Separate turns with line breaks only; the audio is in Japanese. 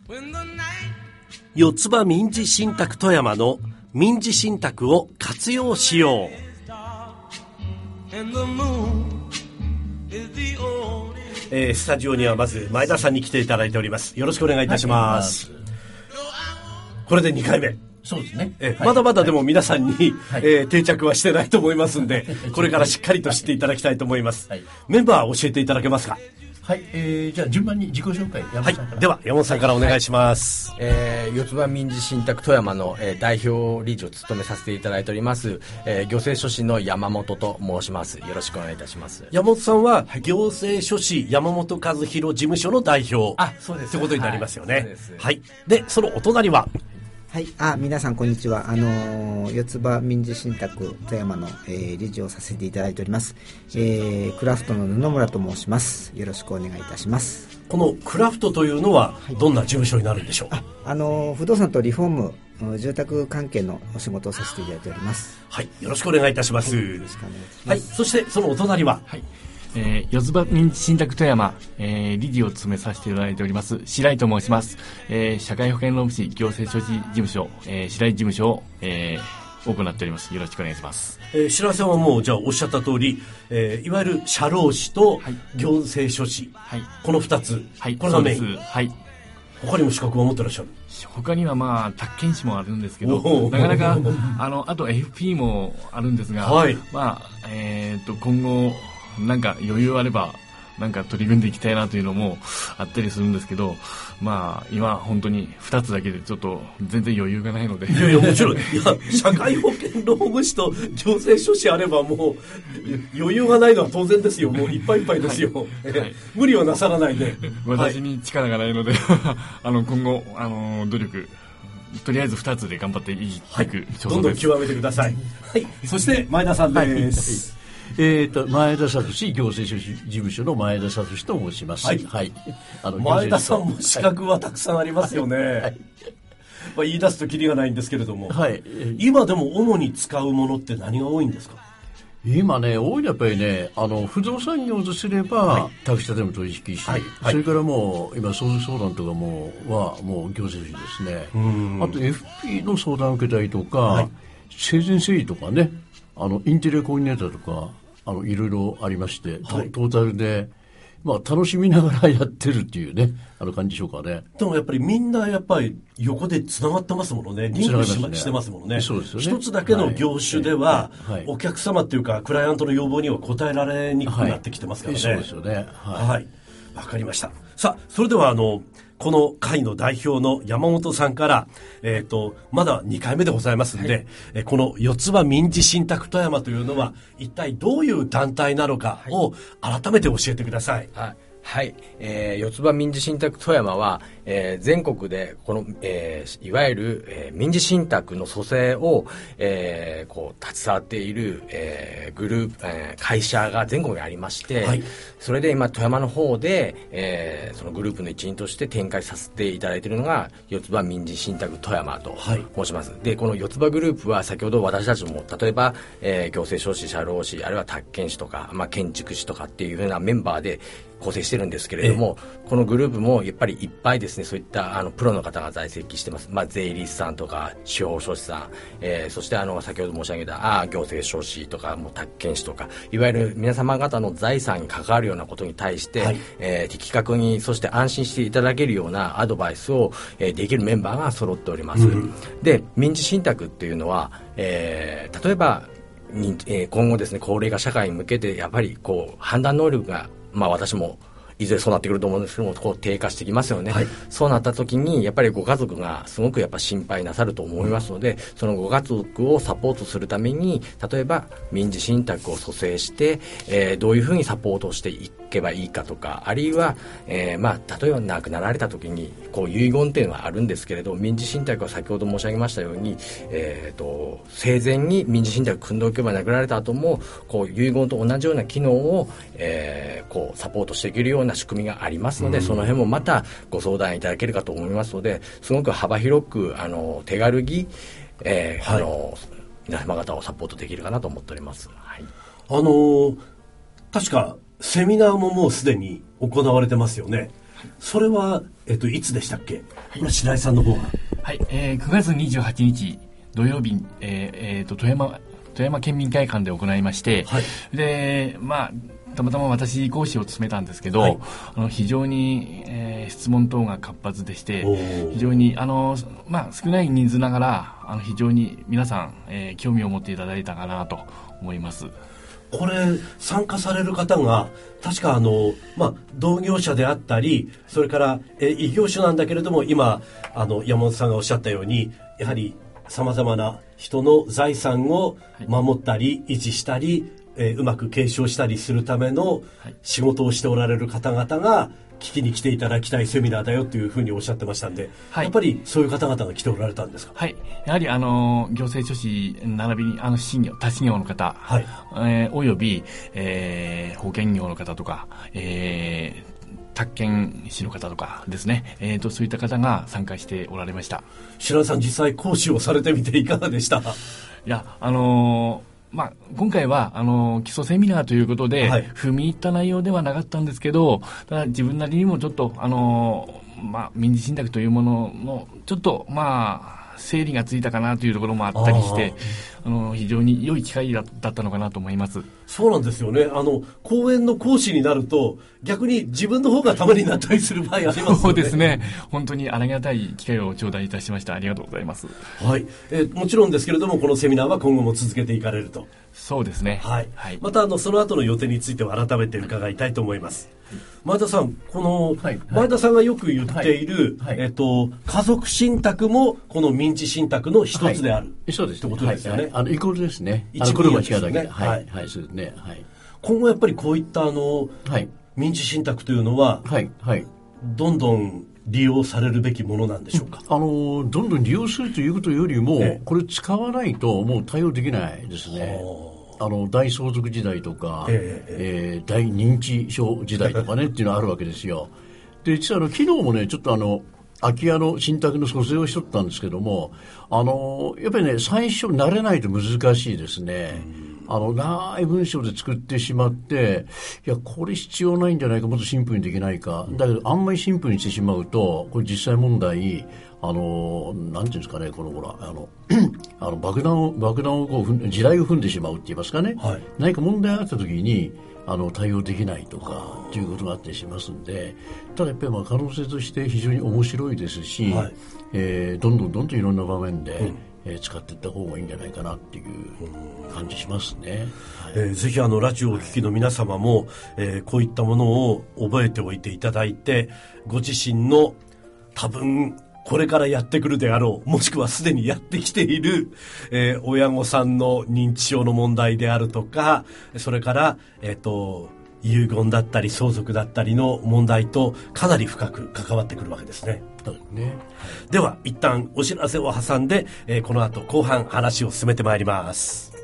四つ葉民事信託富山の民事信託を活用しよう。スタジオにはまず前田さんに来ていただいております。よろしくお願いいたします。これで2回目。
そうですね。
まだまだでも皆さんに、定着はしてないと思いますんで、これからしっかりと知っていただきたいと思います。メンバー教えていただけますか？
はい、じゃあ順番に自己紹介、山本さんから。
では山本さんからお願いします。
四つ葉民事信託富山の、代表理事を務めさせていただいております、行政書士の山本と申します。よろしくお願いいたします。
山本さんは行政書士山本和弘事務所の代表
そうです、
ということになりますよね。
はい、
でそのお隣は
はい、皆さんこんにちは。四つ葉民事信託富山の、理事をさせていただいております、クラフトの布村と申します。よろしくお願いいたします。
このクラフトというのはどんな事務所になるんでしょう？
不動産とリフォーム、住宅関係のお仕事をさせていただいております。
はい、よろしくお願いいたします。
よろしくお願いします。
はい、そしてそのお隣は、
四つ葉民事信託富山、理事を務めさせていただいております白井と申します。社会保険労務士行政書士事務所、白井事務所を、行っております。よろしくお願いします。
白井さんはもうじゃあおっしゃった通り、いわゆる社労士と行政書士、この2つ、これがメイン。他にも資格を持ってらっしゃる？
他には宅建士もあるんですけど、なかなかあと FP もあるんですが、今後なんか余裕あればなんか取り組んでいきたいなというのもあったりするんですけど、今本当に2つだけでちょっと全然余裕がないので。
いやもちろん社会保険労務士と行政書士あればもう余裕がないのは当然ですよ。もういっぱいいっぱいですよ。無理はなさらないで。
私に力がないので今後努力とりあえず2つで頑張っていく
どんどん極めてください。そして前田さんです。
前田聡行政書士事務所の前田聡と申します。
前田さんも資格はたくさんありますよね。言い出すとキリがないんですけれども、今でも主に使うものって何が多いんですか？
今ね、多いのはやっぱりね、不動産業とすれば、宅地建物取引士、それからもう今相続相談とかもう行政書士ですね。あと FP の相談を受けたりとか、生前整理とかね、インテリアコーディネーターとかいろいろありまして、トータルで楽しみながらやってるっていうね感じでしょうかね。
でもやっぱりみんなやっぱり横でつながってますものね。リンクしてますものね。
そうですよね。
一つだけの業種では、お客様っていうかクライアントの要望には応えられにくくなってきてますからね。
そうですよね。
わかりました。さあそれではこの会の代表の山本さんから、まだ2回目でございますので、この四つ葉民事信託富山というのは一体どういう団体なのかを改めて教えてください。
四つ葉民事信託富山は、全国でこの、いわゆる、民事信託の蘇生を、携わっている、グループ、会社が全国にありまして、それで今富山の方で、そのグループの一員として展開させていただいているのが四つ葉民事信託富山と申します。でこの四つ葉グループは先ほど私たちも例えば、行政書士、社労士、あるいは宅建士とか、建築士とかっていうふうなメンバーで構成してるんですけれども、このグループもやっぱりいっぱいですね、そういったプロの方が在籍してます。税理士さんとか司法書士さん、そして先ほど申し上げた行政書士とかもう宅建士とか、いわゆる皆様方の財産に関わるようなことに対して、的確にそして安心していただけるようなアドバイスを、できるメンバーが揃っております。で民事信託っていうのは、例えば今後ですね、高齢化社会に向けてやっぱり判断能力が私もいずれそうなってくると思うんですけども、低下してきますよね。そうなった時にやっぱりご家族がすごくやっぱ心配なさると思いますので、そのご家族をサポートするために例えば民事信託を蘇生して、どういうふうにサポートしていけばいいかとか、あるいは、例えば亡くなられた時に遺言っていうのはあるんですけれど、民事信託は先ほど申し上げましたように、生前に民事信託組んでおけば亡くなられた後も遺言と同じような機能を、サポートしていけるような仕組みがありますので、その辺もまたご相談いただけるかと思いますので、すごく幅広く手軽に、皆様方をサポートできるかなと思っております。確
かセミナーももうすでに行われてますよね。 それは、いつでしたっけ？これは白井さんの方が。
はい、9月28日土曜日、富山県民会館で行いまして、はい、で、たまたま私講師を務めたんですけど、はい、非常に、質問等が活発でして、非常に少ない人数ながら非常に皆さん、興味を持っていただいたかなと思います。
これ参加される方が確か同業者であったり、それから異業種なんだけれども、今山本さんがおっしゃったように、やはりさまざまな人の財産を守ったり維持したり、うまく継承したりするための仕事をしておられる方々が聞きに来ていただきたいセミナーだよというふうにおっしゃってましたんで、はい、やっぱりそういう方々が来ておられたんですか？
はい、やはり行政書士並びに他事業の方、はい、および、保険業の方とか、宅建士の方とかですね、そういった方が参加しておられました。
白井さん、実際講師をされてみていかがでした？
いや、今回は基礎セミナーということで、はい、踏み入った内容ではなかったんですけど、ただ自分なりにもちょっと民事信託というもののちょっと整理がついたかなというところもあったりして、非常に良い機会だったのかなと思います。
そうなんですよね。講演の講師になると逆に自分の方がためになったりする場合ありますよね。
そうですね。本当にありがたい機会を頂戴いたしました。ありがとうございます。
はい。もちろんですけれども、このセミナーは今後も続けていかれると。
そうですね。
はい。はい、またその後の予定については改めて伺いたいと思います。前田さん、前田さんがよく言っている、家族信託もこの民事信託の一つである、
そうです
ってことですよね。
イコールですね。
一
これも違うだけ。
はい、
はい、そうですね。はい。
今後やっぱりこういった民事信託というのは、はいはい、どんどん利用されるべきものなんでしょうか？
どんどん利用するということよりも、これ使わないともう対応できないですね。大相続時代とか、大認知症時代とかねっていうのがあるわけですよ。で、実は昨日もね、ちょっと空き家の信託の蘇生をしとったんですけども、やっぱりね、最初慣れないと難しいですね。長い文章で作ってしまって、いや、これ必要ないんじゃないか、もっとシンプルにできないか。だけど、あんまりシンプルにしてしまうと、これ実際問題、なんていうんですかね、爆弾を地雷を踏んでしまうって言いますかね。はい、何か問題があった時に、対応できないとか、ということがあったりしますんで、ただやっぱり可能性として非常に面白いですし、はい、どんどんいろんな場面で、使っていった方がいいんじゃないかなっていう感じしますね。
はい、ぜひラジオをお聞きの皆様も、こういったものを覚えておいていただいて、ご自身の多分これからやってくるであろう、もしくはすでにやってきている、親御さんの認知症の問題であるとか、それから、遺言だったり相続だったりの問題とかなり深く関わってくるわけですね。
そうですね。
では一旦お知らせを挟んで、この後後半話を進めてまいります。